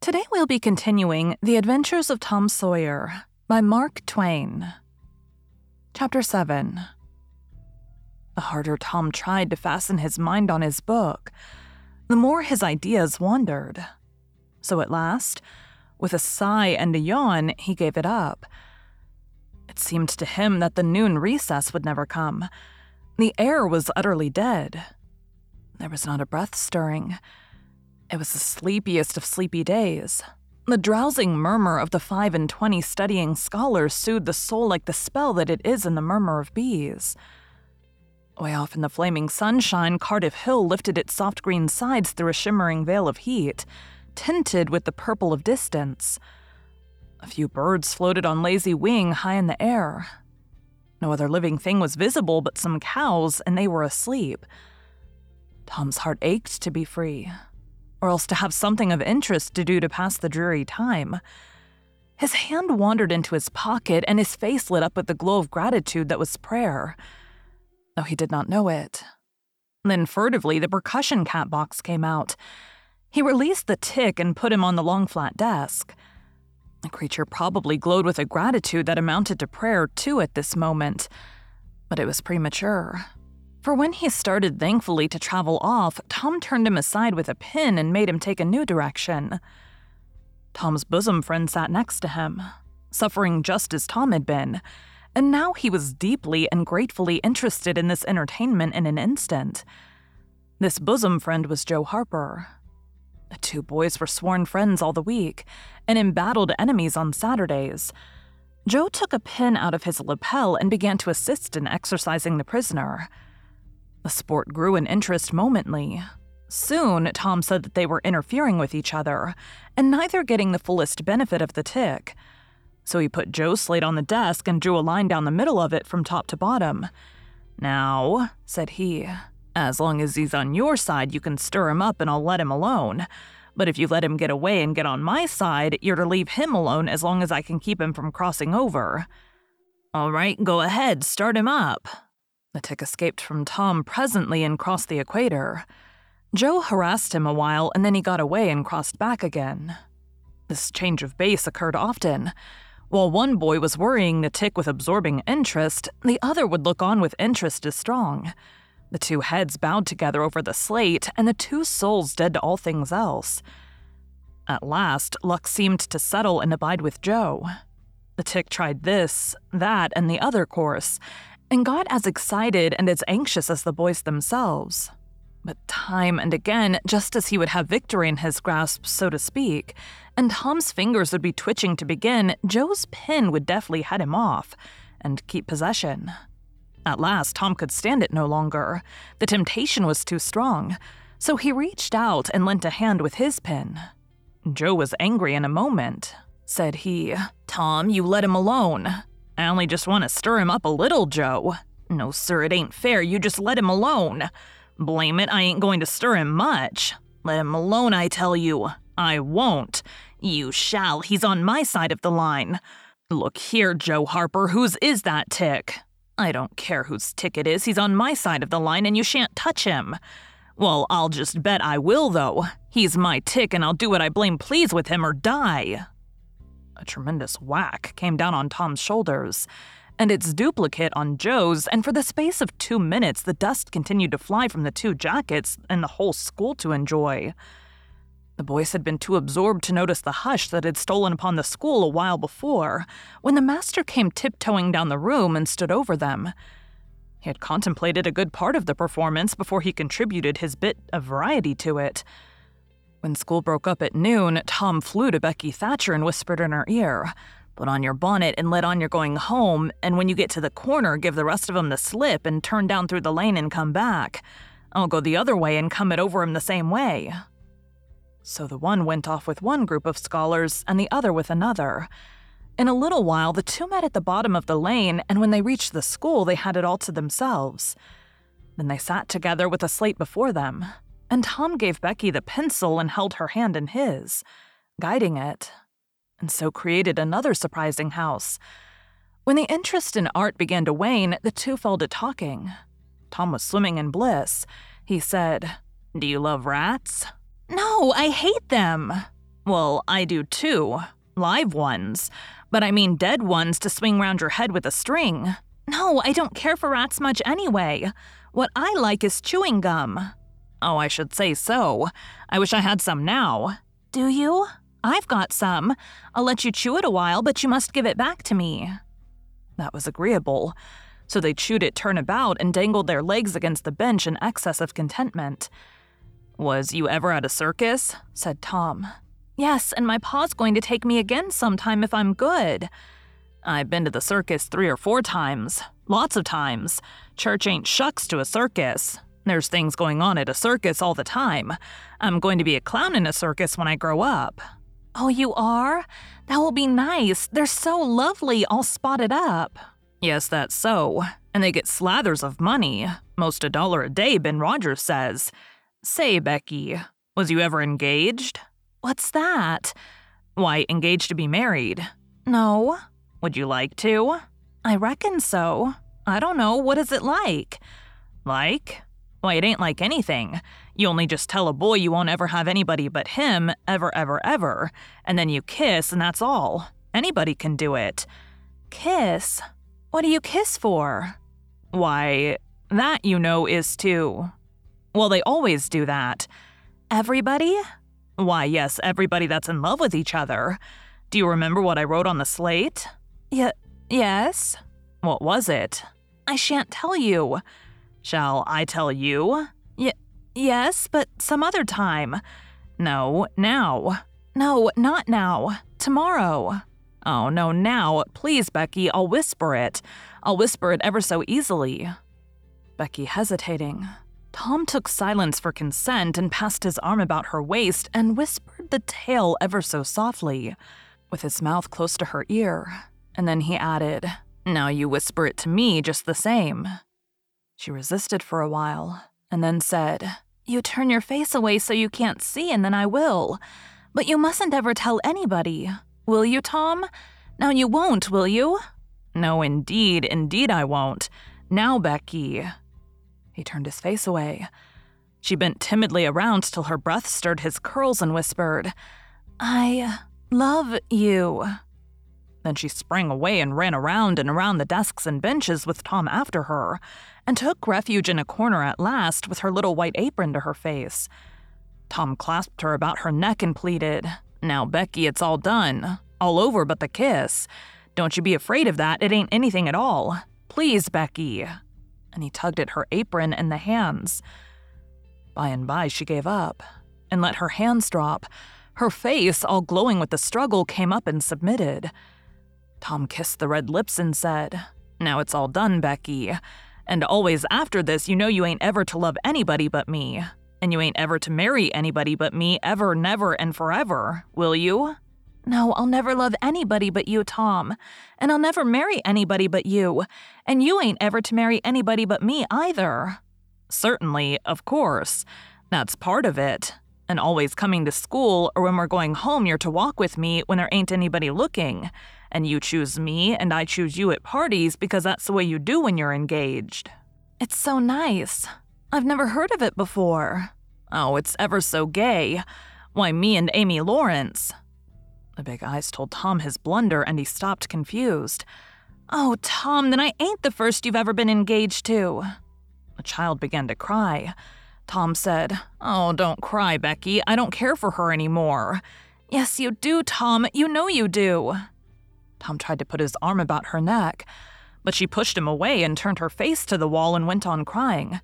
Today we'll be continuing The Adventures of Tom Sawyer by Mark Twain. Chapter 7. The harder Tom tried to fasten his mind on his book, the more his ideas wandered. So at last, with a sigh and a yawn, he gave it up. It seemed to him that the noon recess would never come. The air was utterly dead. There was not a breath stirring. It was the sleepiest of sleepy days. The drowsing murmur of the 25 studying scholars soothed the soul like the spell that it is in the murmur of bees. Way off in the flaming sunshine, Cardiff Hill lifted its soft green sides through a shimmering veil of heat, tinted with the purple of distance. A few birds floated on lazy wing high in the air. No other living thing was visible but some cows, and they were asleep. Tom's heart ached to be free, or else to have something of interest to do to pass the dreary time. His hand wandered into his pocket, and his face lit up with the glow of gratitude that was prayer, though he did not know it. Then furtively, the percussion cap box came out. He released the tick and put him on the long flat desk. The creature probably glowed with a gratitude that amounted to prayer too at this moment, but it was premature. For when he started thankfully to travel off, Tom turned him aside with a pin and made him take a new direction. Tom's bosom friend sat next to him, suffering just as Tom had been, and now he was deeply and gratefully interested in this entertainment in an instant. This bosom friend was Joe Harper. The two boys were sworn friends all the week, and embattled enemies on Saturdays. Joe took a pin out of his lapel and began to assist in exercising the prisoner. The sport grew in interest momently. Soon, Tom said that they were interfering with each other, and neither getting the fullest benefit of the tick. So he put Joe's slate on the desk and drew a line down the middle of it from top to bottom. "Now," said he, "as long as he's on your side, you can stir him up and I'll let him alone. But if you let him get away and get on my side, you're to leave him alone as long as I can keep him from crossing over." "All right, go ahead, start him up." The tick escaped from Tom presently and crossed the equator. Joe harassed him a while, and then he got away and crossed back again. This change of base occurred often. While one boy was worrying the tick with absorbing interest, the other would look on with interest as strong. The two heads bowed together over the slate, and the two souls dead to all things else. At last, luck seemed to settle and abide with Joe. The tick tried this, that, and the other course, and got as excited and as anxious as the boys themselves. But time and again, just as he would have victory in his grasp, so to speak, and Tom's fingers would be twitching to begin, Joe's pin would deftly head him off and keep possession. At last, Tom could stand it no longer. The temptation was too strong, so he reached out and lent a hand with his pin. Joe was angry in a moment. Said he, "Tom, you let him alone." "I only just want to stir him up a little, Joe." "No, sir, it ain't fair. You just let him alone." "Blame it, I ain't going to stir him much." "Let him alone, I tell you." "I won't." "You shall. He's on my side of the line." "Look here, Joe Harper, whose is that tick?" "I don't care whose tick it is. He's on my side of the line, and you shan't touch him." "Well, I'll just bet I will, though. He's my tick, and I'll do what I blame please with him or die." A tremendous whack came down on Tom's shoulders, and its duplicate on Joe's, and for the space of 2 minutes the dust continued to fly from the two jackets and the whole school to enjoy. The boys had been too absorbed to notice the hush that had stolen upon the school a while before, when the master came tiptoeing down the room and stood over them. He had contemplated a good part of the performance before he contributed his bit of variety to it. When school broke up at noon, Tom flew to Becky Thatcher and whispered in her ear, "Put on your bonnet and let on you're going home, and when you get to the corner, give the rest of 'em the slip and turn down through the lane and come back. I'll go the other way and come it over 'em the same way." So the one went off with one group of scholars and the other with another. In a little while, the two met at the bottom of the lane, and when they reached the school, they had it all to themselves. Then they sat together with a slate before them, and Tom gave Becky the pencil and held her hand in his, guiding it, and so created another surprising house. When the interest in art began to wane, the two fell to talking. Tom was swimming in bliss. He said, "Do you love rats?" "No, I hate them." Well, I do too. Live ones. But I mean dead ones to swing round your head with a string. No, I don't care for rats much anyway. What I like is chewing gum. Oh, I should say so. I wish I had some now. Do you? I've got some. I'll let you chew it a while, but you must give it back to me. That was agreeable. So they chewed it turnabout and dangled their legs against the bench in excess of contentment. Was you ever at a circus? Said Tom. Yes, and my pa's going to take me again sometime if I'm good. I've been to the circus 3 or 4 times. Lots of times. Church ain't shucks to a circus. There's things going on at a circus all the time. I'm going to be a clown in a circus when I grow up. Oh, you are? That will be nice. They're so lovely, all spotted up. Yes, that's so. And they get slathers of money. Most $1 a day, Ben Rogers says. Say, Becky, was you ever engaged? What's that? Why, engaged to be married. No. Would you like to? I reckon so. I don't know. What is it like? Like? Why, it ain't like anything. You only just tell a boy you won't ever have anybody but him, ever, ever, ever, and then you kiss, and that's all. Anybody can do it. Kiss? What do you kiss for? Why, that, you know, is to... Well, they always do that. Everybody? Why, yes, everybody that's in love with each other. Do you remember what I wrote on the slate? Yes. What was it? I shan't tell you. Shall I tell you? Yes, but some other time. No, now. No, not now. Tomorrow. Oh, no, now. Please, Becky, I'll whisper it. I'll whisper it ever so easily. Becky hesitating. Tom took silence for consent and passed his arm about her waist and whispered the tale ever so softly, with his mouth close to her ear. And then he added, Now you whisper it to me just the same. She resisted for a while, and then said, You turn your face away so you can't see, and then I will. But you mustn't ever tell anybody. Will you, Tom? Now you won't, will you? No, indeed I won't. Now, Becky. He turned his face away. She bent timidly around till her breath stirred his curls and whispered, I love you. Then she sprang away and ran around and around the desks and benches with Tom after her, and took refuge in a corner at last with her little white apron to her face. Tom clasped her about her neck and pleaded, Now, Becky, it's all done. All over but the kiss. Don't you be afraid of that. It ain't anything at all. Please, Becky. And he tugged at her apron and the hands. By and by, she gave up and let her hands drop. Her face, all glowing with the struggle, came up and submitted. Tom kissed the red lips and said, Now it's all done, Becky. And always after this, you know you ain't ever to love anybody but me. And you ain't ever to marry anybody but me, ever, never, and forever. Will you? No, I'll never love anybody but you, Tom. And I'll never marry anybody but you. And you ain't ever to marry anybody but me either. Certainly, of course. That's part of it. And always coming to school, or when we're going home, you're to walk with me when there ain't anybody looking. And you choose me, and I choose you at parties because that's the way you do when you're engaged. It's so nice. I've never heard of it before. Oh, it's ever so gay. Why, me and Amy Lawrence. The big eyes told Tom his blunder, and he stopped confused. Oh, Tom, then I ain't the first you've ever been engaged to. The child began to cry. Tom said, Oh, don't cry, Becky. I don't care for her anymore. Yes, you do, Tom. You know you do. Tom tried to put his arm about her neck, but she pushed him away and turned her face to the wall and went on crying.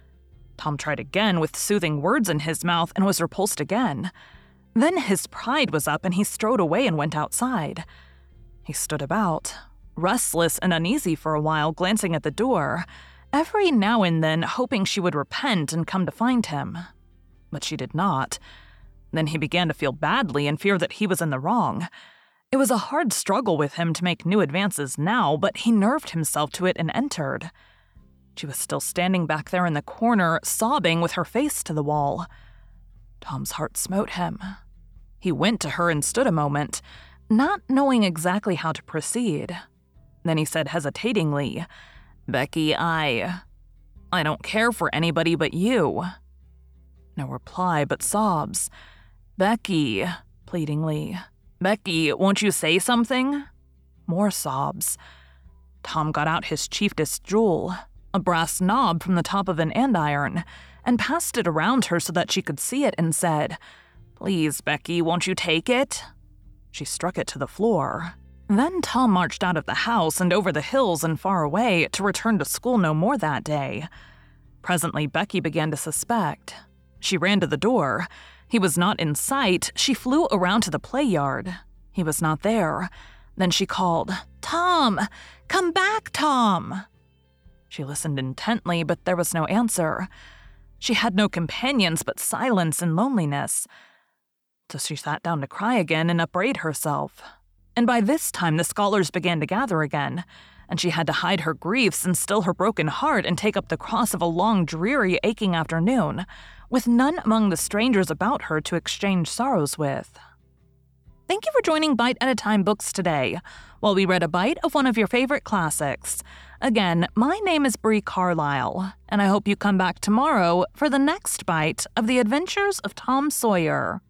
Tom tried again with soothing words in his mouth and was repulsed again. Then his pride was up and he strode away and went outside. He stood about, restless and uneasy for a while, glancing at the door, every now and then hoping she would repent and come to find him. But she did not. Then he began to feel badly and fear that he was in the wrong. It was a hard struggle with him to make new advances now, but he nerved himself to it and entered. She was still standing back there in the corner, sobbing with her face to the wall. Tom's heart smote him. He went to her and stood a moment, not knowing exactly how to proceed. Then he said hesitatingly, Becky, I don't care for anybody but you. No reply but sobs. Becky, pleadingly. "Becky, won't you say something?" More sobs. Tom got out his chiefest jewel, a brass knob from the top of an andiron, and passed it around her so that she could see it and said, "Please, Becky, won't you take it?" She struck it to the floor. Then Tom marched out of the house and over the hills and far away to return to school no more that day. Presently, Becky began to suspect. She ran to the door. He was not in sight. She flew around to the play yard. He was not there. Then she called, "Tom! Come back, Tom!" She listened intently, but there was no answer. She had no companions but silence and loneliness. So she sat down to cry again and upbraid herself. And by this time the scholars began to gather again, and she had to hide her griefs and still her broken heart and take up the cross of a long, dreary, aching afternoon, with none among the strangers about her to exchange sorrows with. Thank you for joining Bite at a Time Books today, while we read a bite of one of your favorite classics. Again, my name is Bree Carlisle, and I hope you come back tomorrow for the next bite of The Adventures of Tom Sawyer.